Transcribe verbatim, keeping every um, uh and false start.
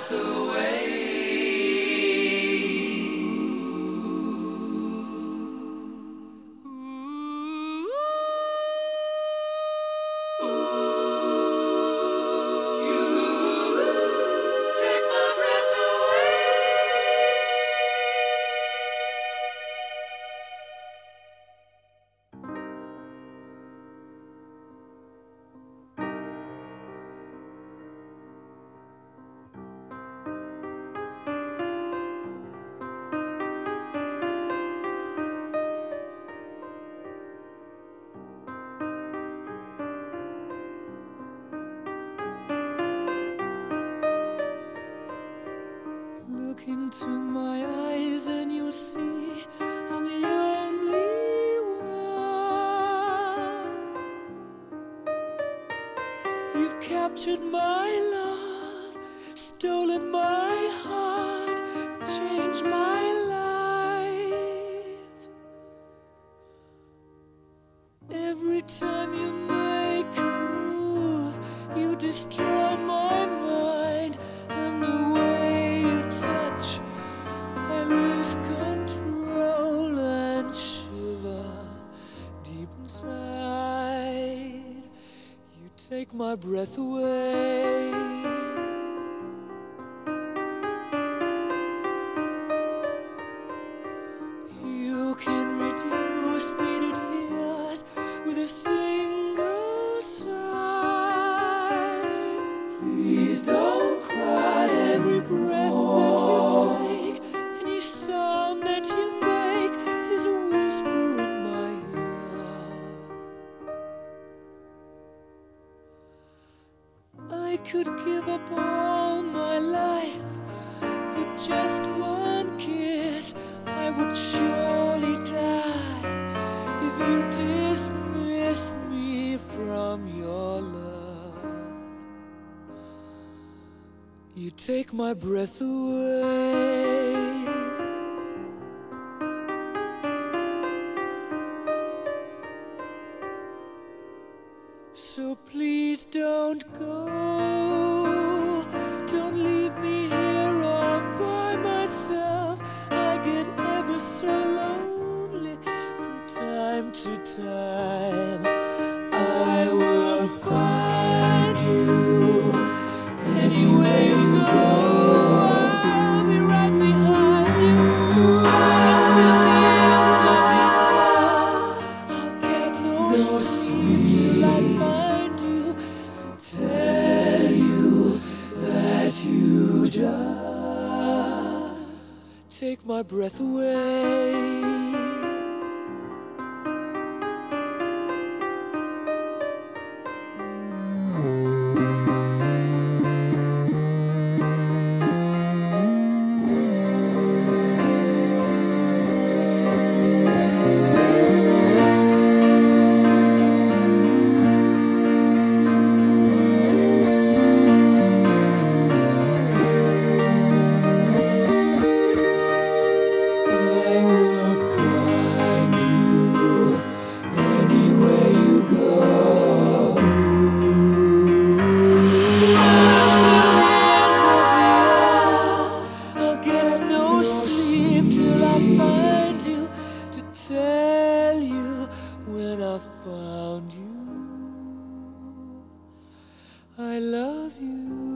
breath away. Look into my eyes and you'll see I'm the only one. You've captured my love, stolen my heart, changed my life. Every time you make a move, you destroy my mind, and the way you touch, I lose control and shiver deep inside. You take my breath away. You can reduce me to tears with a single sigh. Please don't cry. Every breath that you take, any sound that you make is a whisper in my ear. I could give up all my life for just one kiss. I would surely die if you dismiss me from your love. You take my breath away. So please don't go. Don't leave me here all by myself. I get ever so lonely from time to time. I will find you anywhere you go. I'll be right behind you until the end of the earth. I'll get no sleep till I find you and tell you that you just take my breath away. Tell you when I found you, I love you.